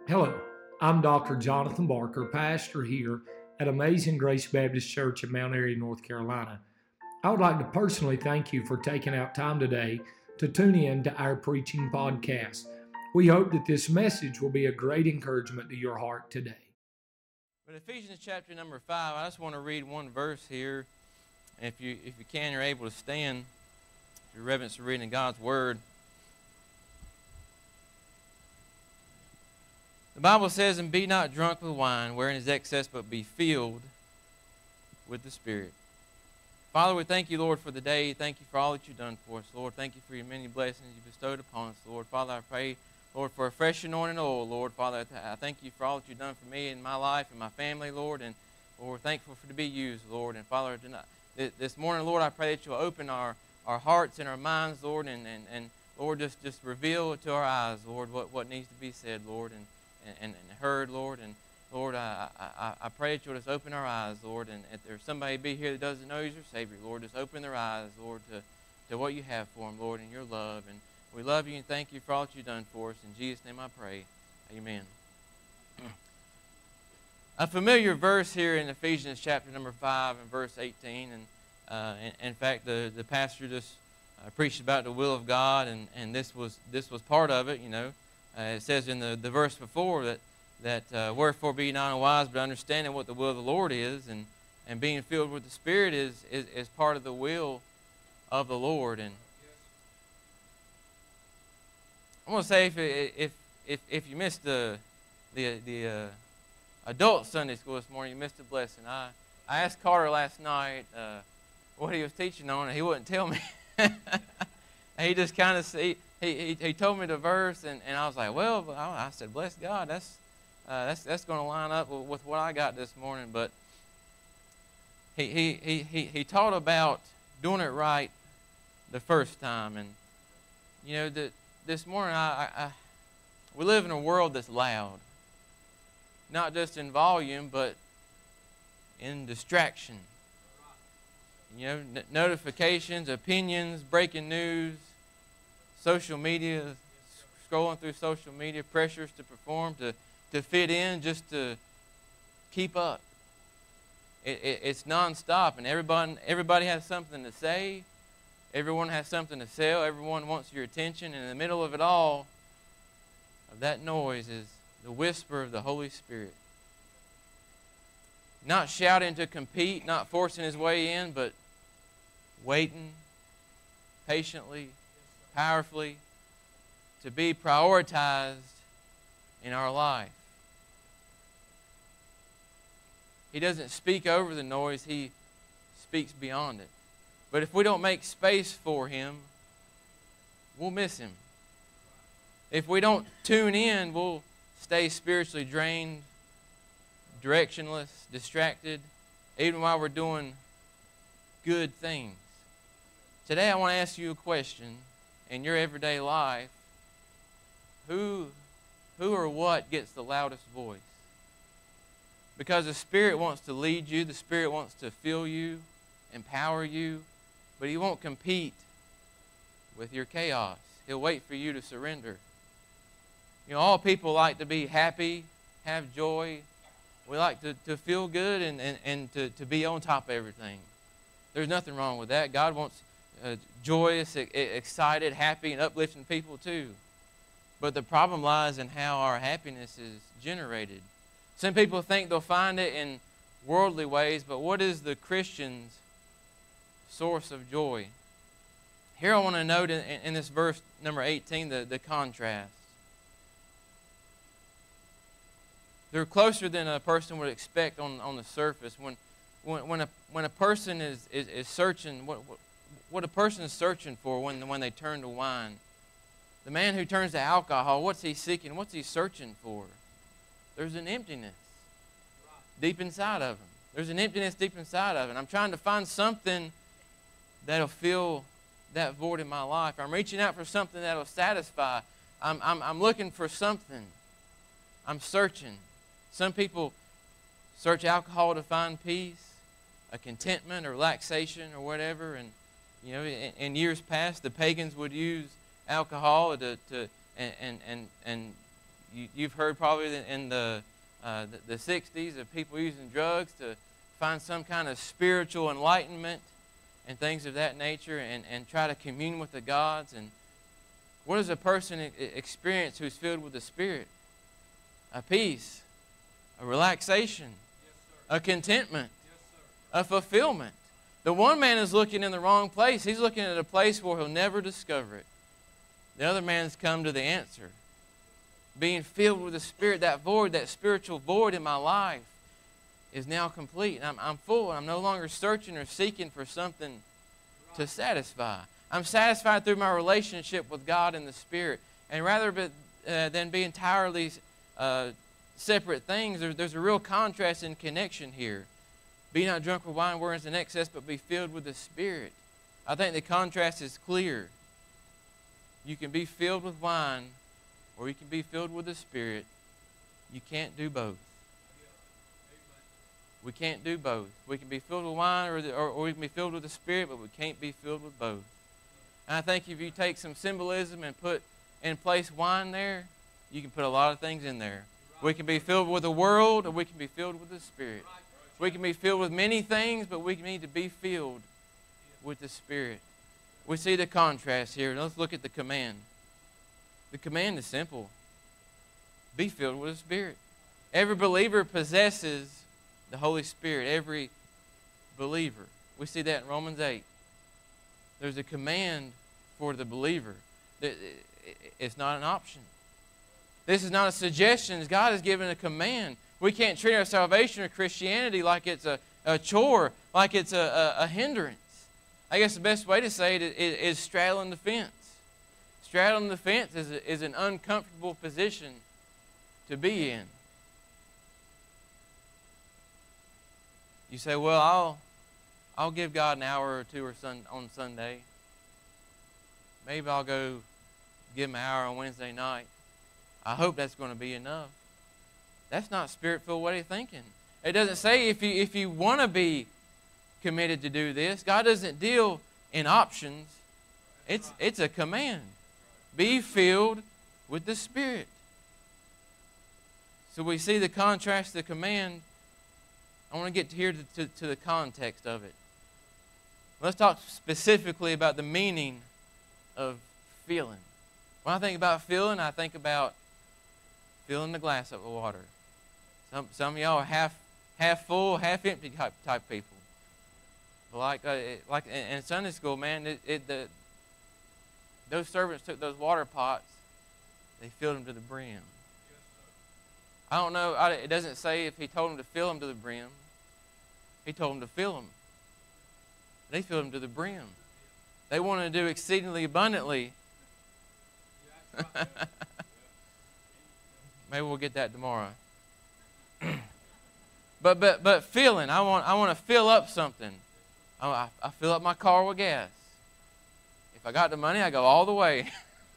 Hello, I'm Dr. Jonathan Barker, pastor here at Amazing Grace Baptist Church in Mount Airy, North Carolina. I would like to personally thank you for taking out time today to tune in to our preaching podcast. We hope that this message will be a great encouragement to your heart today. But Ephesians chapter number 5, I just want to read one verse here. If you can, you're able to stand. Your reverence for reading God's Word. The Bible says, "And be not drunk with wine, wherein is excess, but be filled with the Spirit." Father, we thank you, Lord, for the day. Thank you for all that you've done for us, Lord. Thank you for your many blessings you bestowed upon us, Lord. Father, I pray, Lord, for a fresh anointing oil, Lord. Father, I thank you for all that you've done for me in my life and my family, Lord. And, Lord, we're thankful to be used, Lord. And, Father, this morning, Lord, I pray that you'll open our hearts and our minds, Lord, and Lord, just reveal to our eyes, Lord, what needs to be said, Lord, and heard, Lord. And Lord, I pray that you'll just open our eyes, Lord, and if there's somebody be here that doesn't know you as your Savior, Lord, just open their eyes, Lord, to what you have for them, Lord, and your love. And we love you and thank you for all that you've done for us. In Jesus' name I pray. Amen. A familiar verse here in Ephesians chapter number 5 and verse 18. And in fact, the pastor just preached about the will of God, and this was part of it, you know. It says in the verse before that wherefore be not unwise, but understanding what the will of the Lord is, and being filled with the Spirit is part of the will of the Lord. And I want to say, if you missed the adult Sunday school this morning, you missed a blessing. I asked Carter last night what he was teaching on, and he wouldn't tell me. He just kind of he told me the verse, and I was like, well, I said, bless God, that's going to line up with what I got this morning. But he taught about doing it right the first time. And you know, this morning we live in a world that's loud, not just in volume, but in distraction. You know, notifications, opinions, breaking news, social media, scrolling through social media, pressures to perform, to fit in, just to keep up. It's nonstop, and everybody has something to say. Everyone has something to sell. Everyone wants your attention. And in the middle of it all, of that noise, is the whisper of the Holy Spirit. Not shouting to compete, not forcing his way in, but waiting patiently, powerfully, to be prioritized in our life. He doesn't speak over the noise, he speaks beyond it. But if we don't make space for him, we'll miss him. If we don't tune in, we'll stay spiritually drained, directionless, distracted, even while we're doing good things. Today I want to ask you a question. In your everyday life, who or what gets the loudest voice? Because the Spirit wants to lead you, the Spirit wants to fill you, empower you, but he won't compete with your chaos. He'll wait for you to surrender. You know, all people like to be happy, have joy. We like to feel good and to be on top of everything. There's nothing wrong with that. God wants joyous, excited, happy, and uplifting people too. But the problem lies in how our happiness is generated. Some people think they'll find it in worldly ways, but what is the Christian's source of joy? Here I want to note in this verse number 18 the contrast. They're closer than a person would expect on the surface. When a person is searching, what a person is searching for when they turn to wine. The man who turns to alcohol, what's he seeking? What's he searching for? There's an emptiness deep inside of him. There's an emptiness deep inside of him. I'm trying to find something that'll fill that void in my life. I'm reaching out for something that'll satisfy. I'm looking for something. I'm searching. Some people search alcohol to find peace, a contentment or relaxation or whatever. And you know, in years past, the pagans would use alcohol to You've heard probably in the 60s of people using drugs to find some kind of spiritual enlightenment and things of that nature, and try to commune with the gods. And what does a person experience who's filled with the Spirit? A peace, a relaxation, a contentment, a fulfillment. The one man is looking in the wrong place. He's looking at a place where he'll never discover it. The other man's come to the answer. Being filled with the Spirit, that void, that spiritual void in my life is now complete. I'm full. I'm no longer searching or seeking for something to satisfy. I'm satisfied through my relationship with God and the Spirit. And rather than be entirely separate things, there's a real contrast and connection here. Be not drunk with wine wherein is in excess, but be filled with the Spirit. I think the contrast is clear. You can be filled with wine, or you can be filled with the Spirit. You can't do both. We can't do both. We can be filled with wine, or we can be filled with the Spirit, but we can't be filled with both. And I think if you take some symbolism and put in place wine there, you can put a lot of things in there. We can be filled with the world, or we can be filled with the Spirit. We can be filled with many things, but we need to be filled with the Spirit. We see the contrast here. Let's look at the command. The command is simple. Be filled with the Spirit. Every believer possesses the Holy Spirit. Every believer. We see that in Romans 8. There's a command for the believer. It's not an option. This is not a suggestion. God has given a command. We can't treat our salvation or Christianity like it's a chore, like it's a hindrance. I guess the best way to say it is straddling the fence. Straddling the fence is an uncomfortable position to be in. You say, well, I'll give God an hour or two on Sunday. Maybe I'll go give Him an hour on Wednesday night. I hope that's going to be enough. That's not Spirit-filled way of thinking. It doesn't say if you want to be committed to do this. God doesn't deal in options. It's a command. Be filled with the Spirit. So we see the contrast to the command. I want to get here to the context of it. Let's talk specifically about the meaning of filling. When I think about filling, I think about filling the glass up with water. Some of y'all are half full, half empty type people. Like in Sunday school, man, those servants took those water pots, they filled them to the brim. I don't know, it doesn't say if He told them to fill them to the brim. He told them to fill them. They filled them to the brim. They wanted to do exceedingly abundantly. Maybe we'll get that tomorrow. But filling, I want to fill up something. I fill up my car with gas. If I got the money, I go all the way.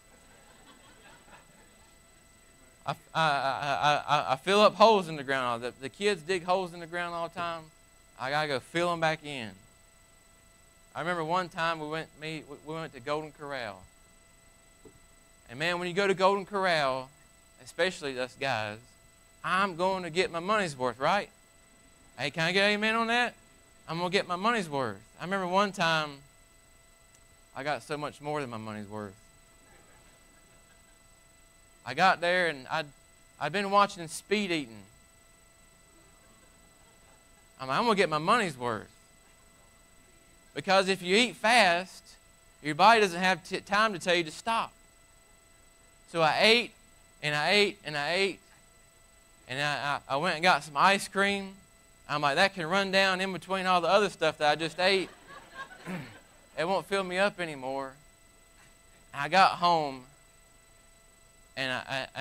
I fill up holes in the ground. The kids dig holes in the ground all the time. I gotta go fill them back in. I remember one time we went to Golden Corral. And man, when you go to Golden Corral, especially us guys, I'm going to get my money's worth, right? Hey, can I get an amen on that? I'm going to get my money's worth. I remember one time I got so much more than my money's worth. I got there and I'd been watching Speed Eating. I'm going to get my money's worth. Because if you eat fast, your body doesn't have time to tell you to stop. So I ate, and I ate, and I ate, and I went and got some ice cream. I'm like, that can run down in between all the other stuff that I just ate. It won't fill me up anymore. I got home, and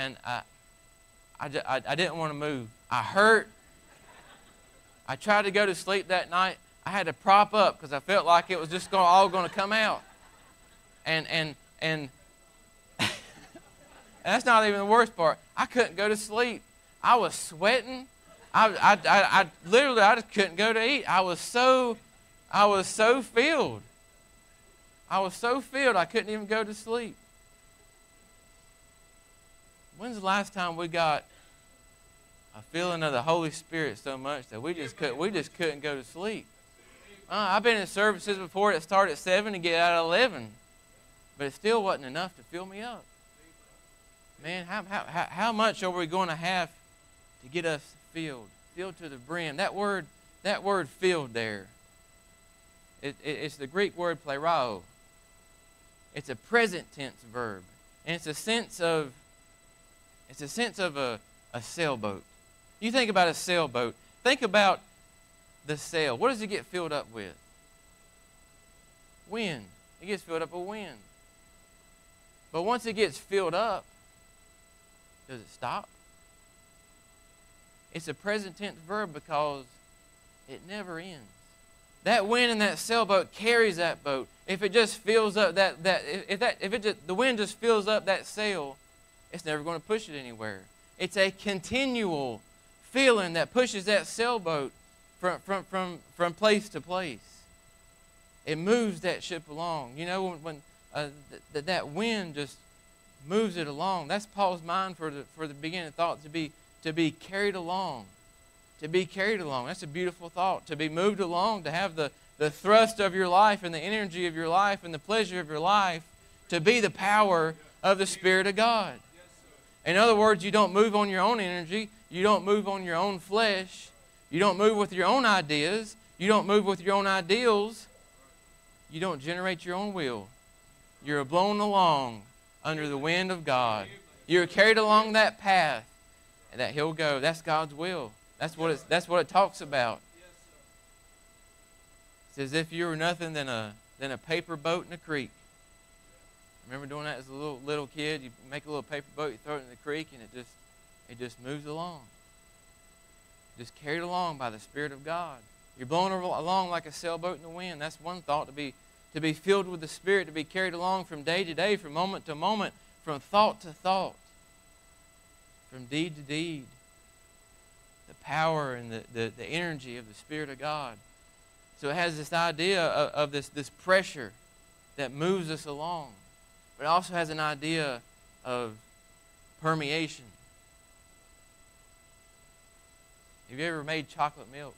I didn't want to move. I hurt. I tried to go to sleep that night. I had to prop up because I felt like it was just all going to come out. And that's not even the worst part. I couldn't go to sleep. I was sweating. I literally just couldn't go to eat. I was so filled. I was so filled I couldn't even go to sleep. When's the last time we got a feeling of the Holy Spirit so much that we just couldn't go to sleep? I've been in services before that start at 7 and get out at 11, but it still wasn't enough to fill me up. Man, how much are we going to have to get us filled to the brim? That word filled there, it's the Greek word plerao. It's a present tense verb, and it's a sense of a sailboat. You think about a sailboat. Think about the sail. What does it get filled up with? Wind. It gets filled up with wind. But once it gets filled up, does it stop? It's a present tense verb because it never ends. That wind in that sailboat carries that boat. If it just fills up the wind just fills up that sail, it's never going to push it anywhere. It's a continual feeling that pushes that sailboat from place to place. It moves that ship along. You know, when that wind just moves it along. That's Paul's mind for the beginning thought, to be carried along. To be carried along. That's a beautiful thought. To be moved along, to have the thrust of your life and the energy of your life and the pleasure of your life to be the power of the Spirit of God. In other words, you don't move on your own energy. You don't move on your own flesh. You don't move with your own ideas. You don't move with your own ideals. You don't generate your own will. You're blown along under the wind of God. You're carried along that path that He'll go. That's God's will. That's what it talks about. It's as if you were nothing than a paper boat in a creek. I remember doing that as a little kid. You make a little paper boat, you throw it in the creek, and it just moves along. Just carried along by the Spirit of God. You're blown along like a sailboat in the wind. That's one thought, to be filled with the Spirit, to be carried along from day to day, from moment to moment, from thought to thought, from deed to deed. The power and the energy of the Spirit of God. So it has this idea of this pressure that moves us along. But it also has an idea of permeation. Have you ever made chocolate milk?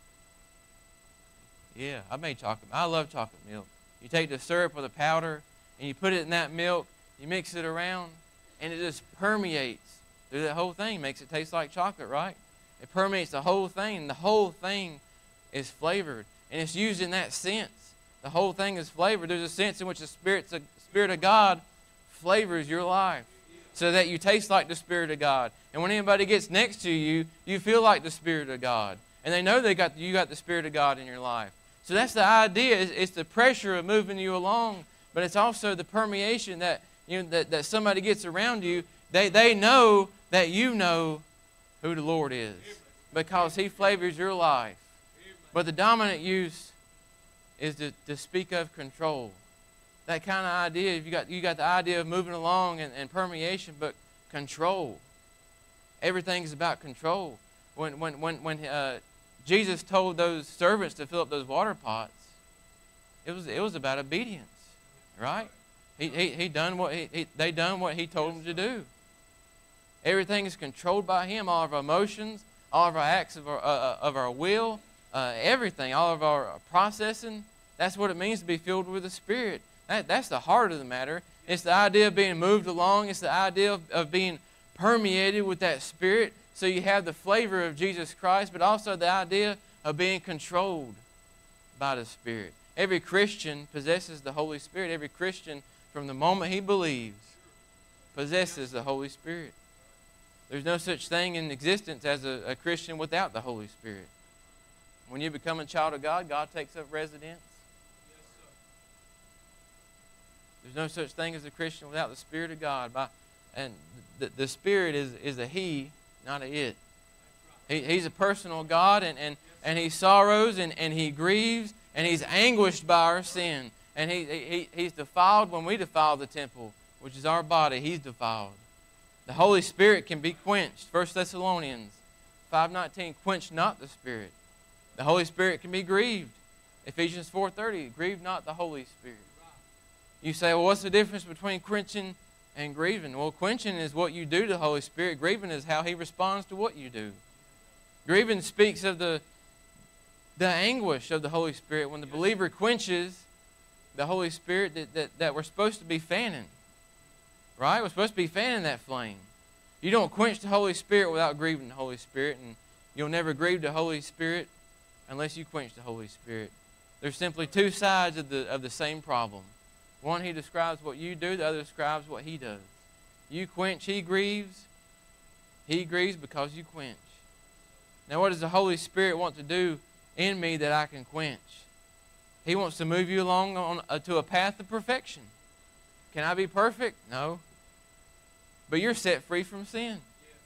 Yeah, I made chocolate. I love chocolate milk. You take the syrup or the powder and you put it in that milk, you mix it around, and it just permeates through that whole thing. Makes it taste like chocolate, right? It permeates the whole thing, and the whole thing is flavored. And it's used in that sense. The whole thing is flavored. There's a sense in which the Spirit of God flavors your life so that you taste like the Spirit of God. And when anybody gets next to you, you feel like the Spirit of God. And they know you got the Spirit of God in your life. So that's the idea. It's the pressure of moving you along, but it's also the permeation that that somebody gets around you. They know that you know who the Lord is because He flavors your life. But the dominant use is to speak of control. That kind of idea, you got the idea of moving along and permeation, but control. Everything's about control. When Jesus told those servants to fill up those water pots, it was about obedience, right? They done what He told them to do. Everything is controlled by Him. All of our emotions, all of our acts of our will, everything, all of our processing. That's what it means to be filled with the Spirit. That's the heart of the matter. It's the idea of being moved along. It's the idea of being permeated with that Spirit. So you have the flavor of Jesus Christ, but also the idea of being controlled by the Spirit. Every Christian possesses the Holy Spirit. Every Christian, from the moment he believes, possesses the Holy Spirit. There's no such thing in existence as a Christian without the Holy Spirit. When you become a child of God, God takes up residence. There's no such thing as a Christian without the Spirit of God. And the Spirit is a He, not a it. He's a personal God, and He sorrows and He grieves, and He's anguished by our sin. And He's defiled when we defile the temple, which is our body. He's defiled. The Holy Spirit can be quenched. 1 Thessalonians 5:19, quench not the Spirit. The Holy Spirit can be grieved. Ephesians 4:30, grieve not the Holy Spirit. You say, well, what's the difference between quenching and grieving. Well, quenching is what you do to the Holy Spirit. Grieving is how He responds to what you do. Grieving speaks of the anguish of the Holy Spirit. When the believer quenches the Holy Spirit that we're supposed to be fanning. Right? We're supposed to be fanning that flame. You don't quench the Holy Spirit without grieving the Holy Spirit, and you'll never grieve the Holy Spirit unless you quench the Holy Spirit. There's simply two sides of the same problem. One, He describes what you do. The other describes what He does. You quench, He grieves. He grieves because you quench. Now, what does the Holy Spirit want to do in me that I can quench? He wants to move you along to a path of perfection. Can I be perfect? No. But you're set free from sin.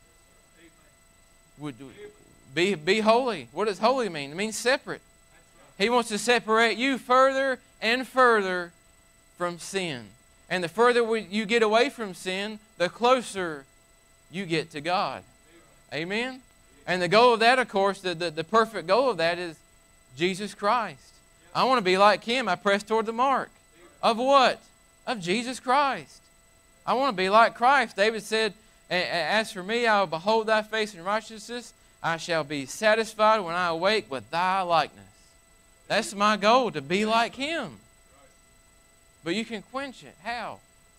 Be holy. What does holy mean? It means separate. He wants to separate you further and further from sin. And the further you get away from sin, the closer you get to God. Amen? And the goal of that, of course, the perfect goal of that is Jesus Christ. I want to be like Him. I press toward the mark. Of what? Of Jesus Christ. I want to be like Christ. David said, as for me, I will behold thy face in righteousness. I shall be satisfied when I awake with thy likeness. That's my goal, to be like Him. But you can quench it. How?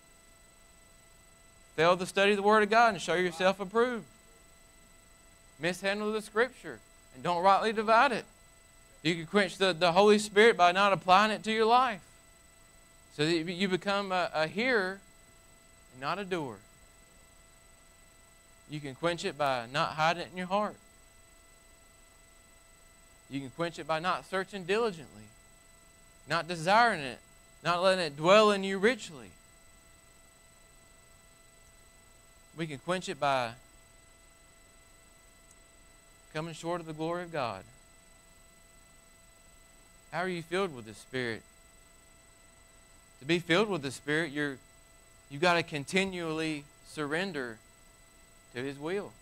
Fail to study the Word of God and show yourself approved. Mishandle the Scripture and don't rightly divide it. You can quench the Holy Spirit by not applying it to your life. So that you become a hearer and not a doer. You can quench it by not hiding it in your heart. You can quench it by not searching diligently, not desiring it, not letting it dwell in you richly. We can quench it by coming short of the glory of God. How are you filled with the Spirit? To be filled with the Spirit, you've got to continually surrender to His will.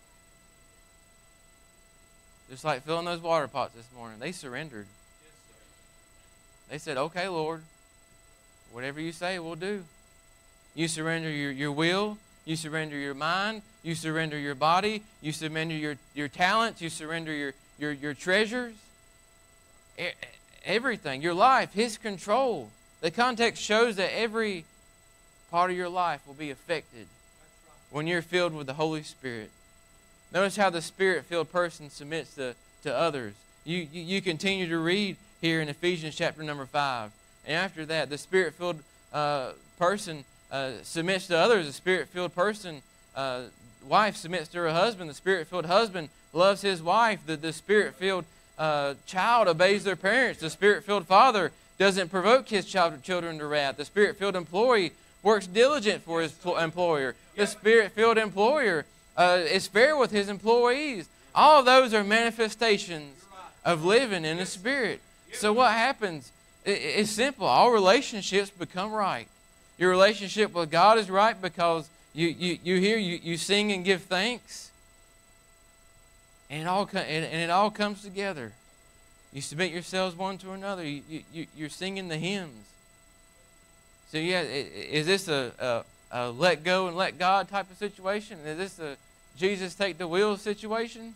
Just like filling those water pots this morning. They surrendered. They said, okay, Lord, whatever you say, we'll do. You surrender your will. You surrender your mind. You surrender your body. You surrender your talents. You surrender your treasures. Everything. Your life. His control. The context shows that every part of your life will be affected when you're filled with the Holy Spirit. Notice how the Spirit-filled person submits to others. You continue to read here in Ephesians chapter number 5. And after that, the Spirit-filled person submits to others. The Spirit-filled person, wife submits to her husband. The Spirit-filled husband loves his wife. The Spirit-filled child obeys their parents. The Spirit-filled father doesn't provoke his children to wrath. The Spirit-filled employee works diligent for his employer. The Spirit-filled employer is fair with his employees. All of those are manifestations of living in the Spirit. So what happens? It's simple. All relationships become right. Your relationship with God is right because you sing and give thanks. And it all comes together. You submit yourselves one to another. You're singing the hymns. So yeah, is this a let go and let God type of situation? Is this a Jesus take the wheel situation?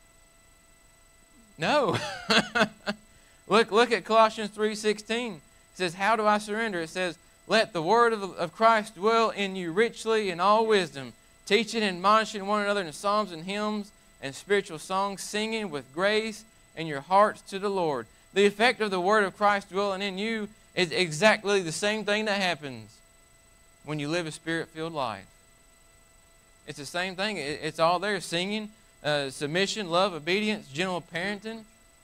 No. Look at Colossians 3:16. It says, how do I surrender? It says, let the word of Christ dwell in you richly in all wisdom, teaching and admonishing one another in psalms and hymns and spiritual songs, singing with grace in your hearts to the Lord. The effect of the word of Christ dwelling in you is exactly the same thing that happens when you live a Spirit-filled life. It's the same thing. It's all there. Singing, submission, love, obedience, gentle parenting,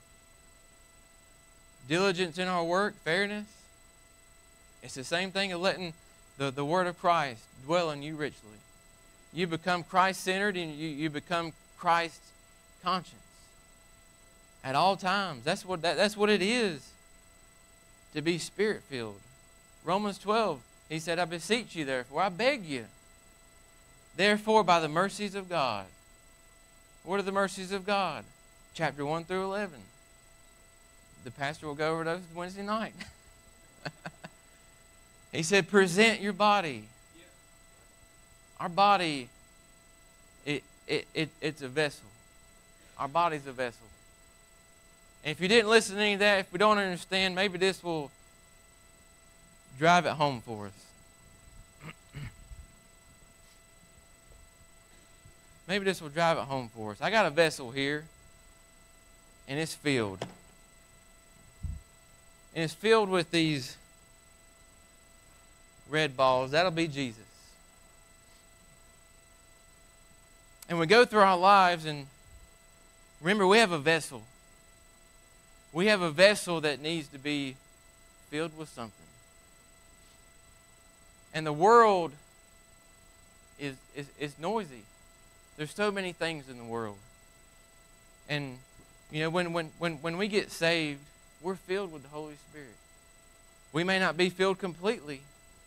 diligence in our work, fairness. It's the same thing of letting the word of Christ dwell in you richly. You become Christ-centered and you become Christ's conscience at all times. That's what it is to be Spirit-filled. Romans 12, he said, I beseech you therefore, I beg you, therefore by the mercies of God. What are the mercies of God? Chapter 1 through 11. The pastor will go over those Wednesday night. He said, present your body Our body, it's a vessel. Our body's a vessel. And if you didn't listen to any of that, if we don't understand, maybe this will drive it home for us. Maybe this will drive it home for us. I got a vessel here, and it's filled. And it's filled with these red balls. That'll be Jesus. And we go through our lives, and remember, we have a vessel. We have a vessel that needs to be filled with something. And the world is noisy. There's so many things in the world. And, you know, when we get saved, we're filled with the Holy Spirit. We may not be filled completely.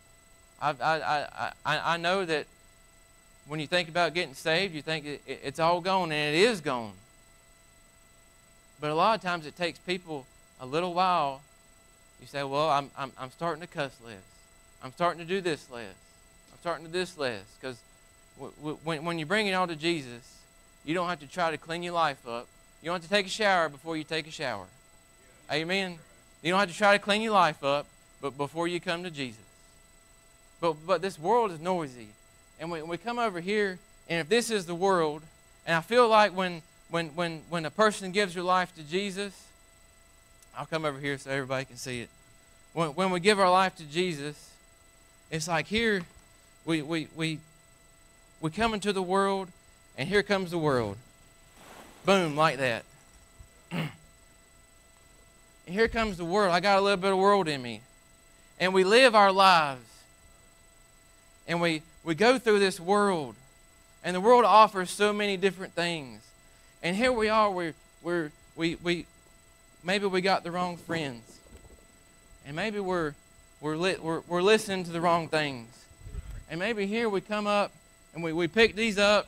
I know that when you think about getting saved, you think it's all gone, and it is gone. But a lot of times it takes people a little while. You say, well, I'm starting to cuss less. I'm starting to do this less. I'm starting to do this less. Because when you bring it all to Jesus, you don't have to try to clean your life up. You don't have to take a shower before you take a shower. Amen? You don't have to try to clean your life up but before you come to Jesus. But this world is noisy. And we come over here, and if this is the world, and I feel like when a person gives your life to Jesus, I'll come over here so everybody can see it. When we give our life to Jesus, it's like here we come into the world, and here comes the world. Boom, like that. And here comes the world. I got a little bit of world in me. And we live our lives. And we go through this world. And the world offers so many different things. And here we are, maybe we got the wrong friends. And maybe we're listening to the wrong things. And maybe here we come up and we pick these up.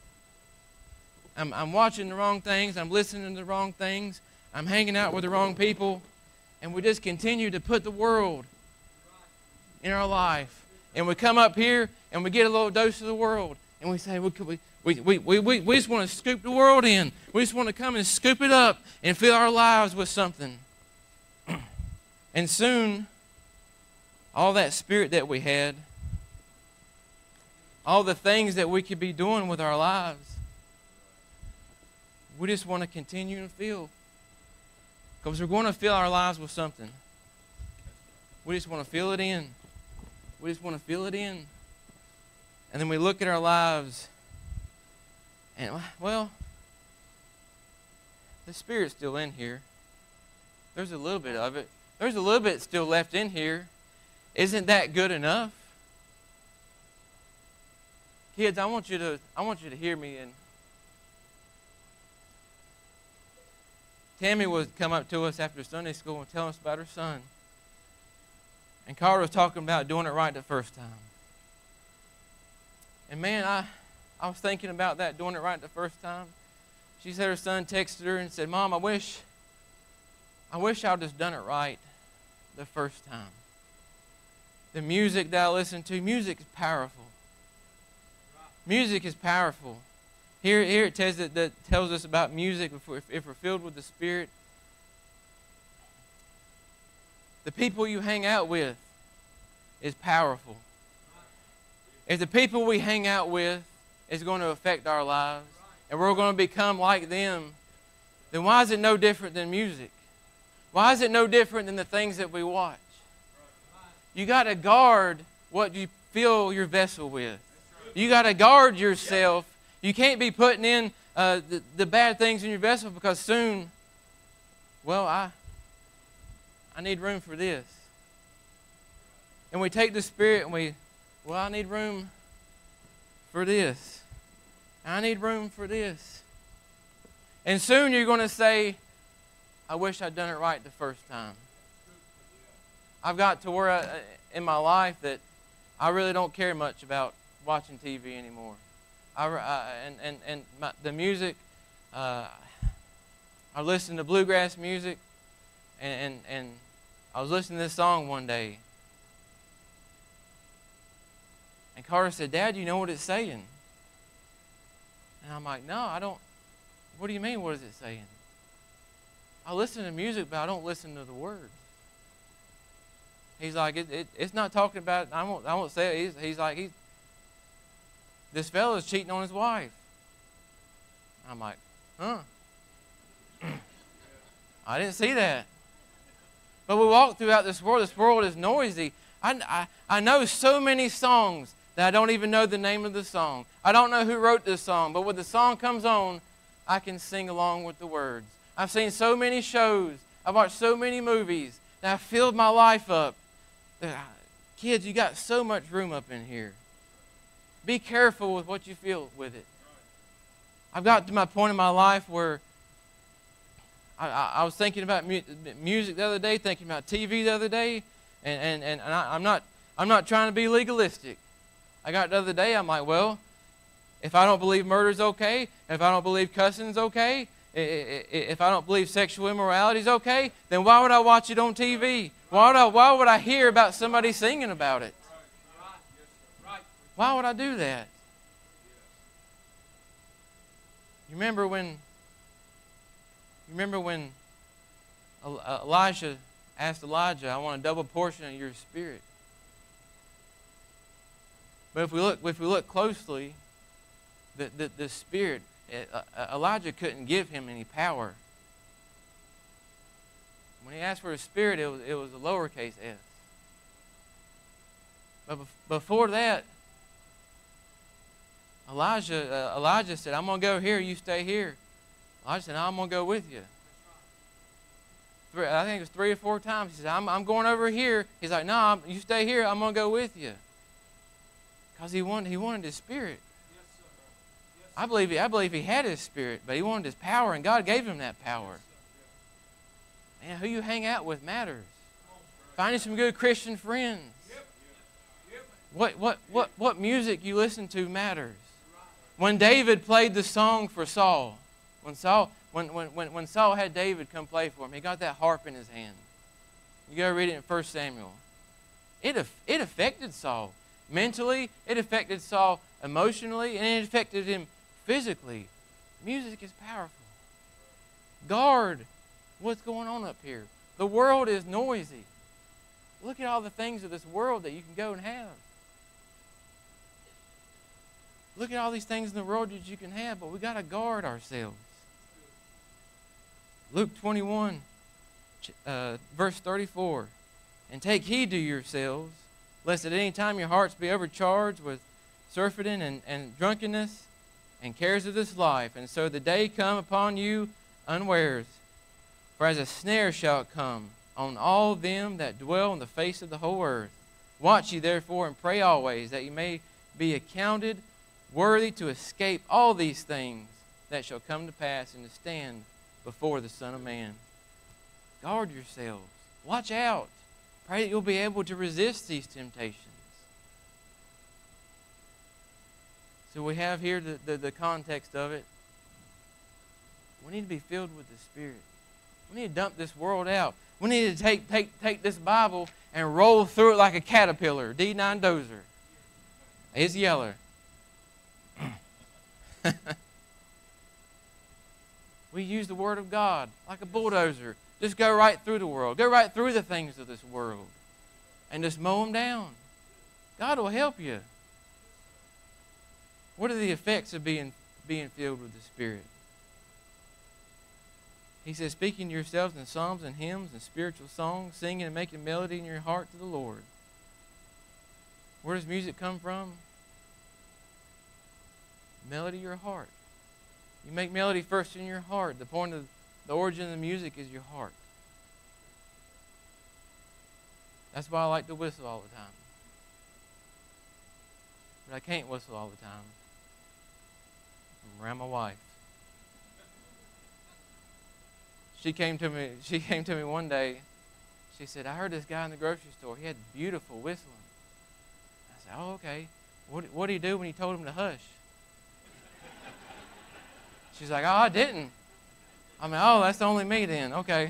I'm watching the wrong things. I'm listening to the wrong things. I'm hanging out with the wrong people. And we just continue to put the world in our life. And we come up here and we get a little dose of the world. And we say, we just want to scoop the world in. We just want to come and scoop it up and fill our lives with something. And soon, all that spirit that we had, all the things that we could be doing with our lives, we just want to continue to fill. Because we're going to fill our lives with something. We just want to fill it in. We just want to fill it in. And then we look at our lives and, well, the Spirit's still in here. There's a little bit of it. There's a little bit still left in here. Isn't that good enough? Kids, I want you to hear me. And Tammy would come up to us after Sunday school and tell us about her son. And Carter was talking about doing it right the first time. And man, I was thinking about that, doing it right the first time. She said her son texted her and said, Mom, I wish I'd just done it right the first time. The music that I listen to, music is powerful. Music is powerful. Here it tells us about music if we're filled with the Spirit. The people you hang out with is powerful. If the people we hang out with is going to affect our lives and we're going to become like them, then why is it no different than music? Why is it no different than the things that we watch? You got to guard what you fill your vessel with. You got to guard yourself. You can't be putting in the bad things in your vessel because soon, well, I need room for this. And we take the Spirit and I need room for this. I need room for this. And soon you're going to say, I wish I'd done it right the first time. I've got to where in my life that I really don't care much about watching TV anymore. The music, I listen to bluegrass music, and I was listening to this song one day. And Carter said, Dad, you know what it's saying? And I'm like, no, I don't. What do you mean, what is it saying? I listen to music, but I don't listen to the words. He's like, it's not talking about, I won't say it. He's like, this fella's cheating on his wife. I'm like, huh? I didn't see that. But we walk throughout this world. This world is noisy. I know so many songs that I don't even know the name of the song. I don't know who wrote this song, but when the song comes on, I can sing along with the words. I've seen so many shows. I've watched so many movies that I've filled my life up. Kids, you got so much room up in here. Be careful with what you feel with it. I've got to my point in my life where I was thinking about music the other day, thinking about TV the other day, and I'm not trying to be legalistic. I got the other day, I'm like, well, if I don't believe murder's okay, if I don't believe cussing's okay, if I don't believe sexual immorality is okay, then why would I watch it on TV? Why would I hear about somebody singing about it? Why would I do that? You remember when Elijah asked Elijah, I want a double portion of your spirit. But if we look closely, the spirit, Elijah couldn't give him any power. When he asked for his spirit, it was a lowercase s. But before that, Elijah said, I'm going to go here, you stay here. Elijah said, no, I'm going to go with you. I think it was 3 or 4 times. He said, I'm going over here. He's like, no, you stay here, I'm going to go with you. Because he wanted his spirit. I believe he had his spirit, but he wanted his power, and God gave him that power. Man, who you hang out with matters. Finding some good Christian friends. What music you listen to matters. When David played the song for Saul, when Saul had David come play for him, he got that harp in his hand. You go read it in 1 Samuel. It affected Saul. Mentally, it affected Saul emotionally, and it affected him physically. Music is powerful. Guard what's going on up here. The world is noisy. Look at all the things of this world that you can go and have. Look at all these things in the world that you can have, but we got to guard ourselves. Luke 21, verse 34. And take heed to yourselves, lest at any time your hearts be overcharged with surfeiting and drunkenness and cares of this life, and so the day come upon you unawares. For as a snare shall it come on all them that dwell on the face of the whole earth. Watch ye therefore and pray always, that ye may be accounted worthy to escape all these things that shall come to pass, and to stand before the Son of Man. Guard yourselves. Watch out. Pray that you'll be able to resist these temptations. So we have here the context of it. We need to be filled with the Spirit. We need to dump this world out. We need to take this Bible and roll through it like a caterpillar, D9 dozer. It's yeller. We use the Word of God like a bulldozer. Just go right through the world. Go right through the things of this world. And just mow them down. God will help you. What are the effects of being filled with the Spirit? He says, speaking to yourselves in psalms and hymns and spiritual songs, singing and making melody in your heart to the Lord. Where does music come from? Melody your heart. You make melody first in your heart. The point of the origin of the music is your heart. That's why I like to whistle all the time. But I can't whistle all the time. I'm around my wife. She came to me one day. She said, I heard this guy in the grocery store. He had beautiful whistling. I said, oh, okay. What did he do when you told him to hush? She's like, oh, I didn't. I mean, oh, that's only me then. Okay.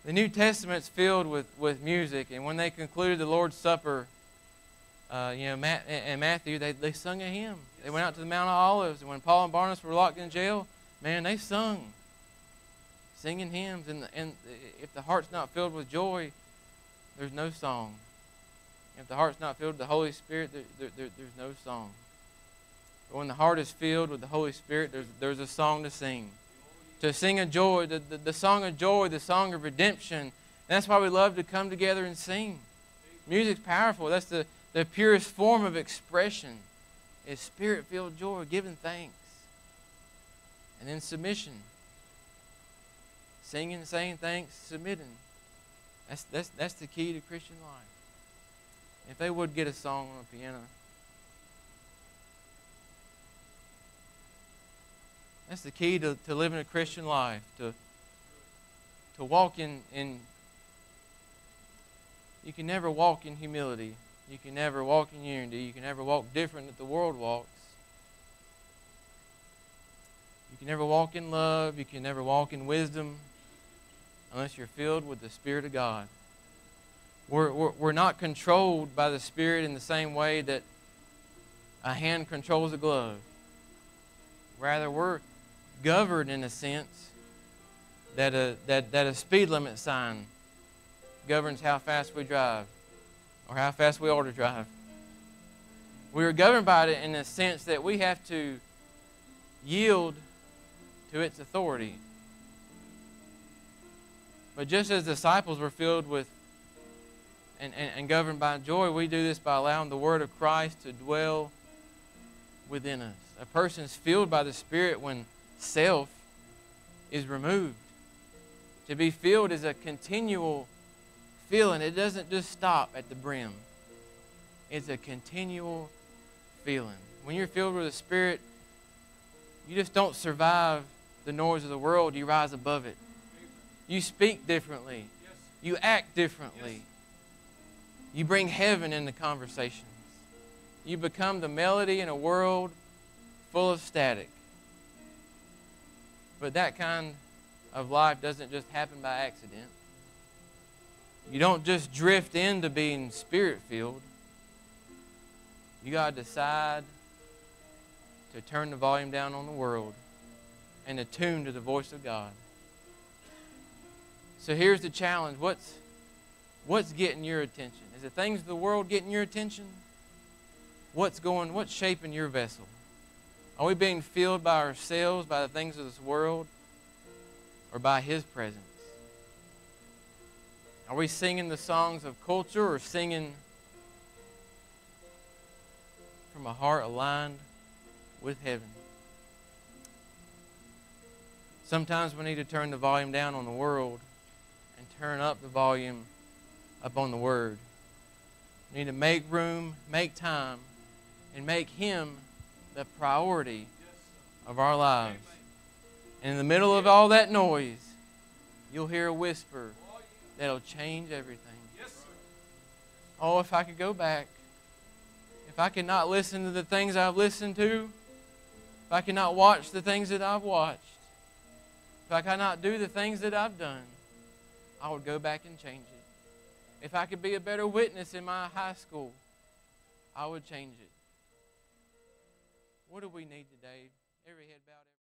The New Testament's filled with music, and when they concluded the Lord's Supper, in Matthew, they sung a hymn. They went out to the Mount of Olives, and when Paul and Barnabas were locked in jail, man, they sung, singing hymns. And if the heart's not filled with joy, there's no song. If the heart's not filled with the Holy Spirit, there's no song. But when the heart is filled with the Holy Spirit, there's a song to sing. To sing a joy, the song of joy, the song of redemption. And that's why we love to come together and sing. Music's powerful. That's the purest form of expression is Spirit-filled joy, giving thanks. And then submission. Singing, saying thanks, submitting. That's the key to Christian life. If they would get a song on a piano. That's the key to living a Christian life, to walk in. You can never walk in humility. You can never walk in unity. You can never walk different than the world walks. You can never walk in love. You can never walk in wisdom unless you're filled with the Spirit of God. We're not controlled by the Spirit in the same way that a hand controls a glove. Rather, we're governed in a sense that a speed limit sign governs how fast we drive or how fast we ought to drive. We are governed by it in the sense that we have to yield to its authority. But just as disciples were filled with and governed by joy, we do this by allowing the Word of Christ to dwell within us. A person is filled by the Spirit when self is removed. To be filled is a continual feeling. It doesn't just stop at the brim. It's a continual feeling. When you're filled with the Spirit, you just don't survive the noise of the world. You rise above it. You speak differently. You act differently. You bring heaven into conversations. You become the melody in a world full of static. But that kind of life doesn't just happen by accident. You don't just drift into being Spirit-filled. You got to decide to turn the volume down on the world and attune to the voice of God. So here's the challenge. What's getting your attention? Is the things of the world getting your attention? What's shaping your vessel? Are we being filled by ourselves, by the things of this world, or by His presence? Are we singing the songs of culture or singing from a heart aligned with heaven? Sometimes we need to turn the volume down on the world and turn up the volume up on the Word. We need to make room, make time, and make Him the priority of our lives. And in the middle of all that noise, you'll hear a whisper that'll change everything. Oh, if I could go back. If I could not listen to the things I've listened to. If I could not watch the things that I've watched. If I could not do the things that I've done, I would go back and change it. If I could be a better witness in my high school, I would change it. What do we need today? Every head bowed.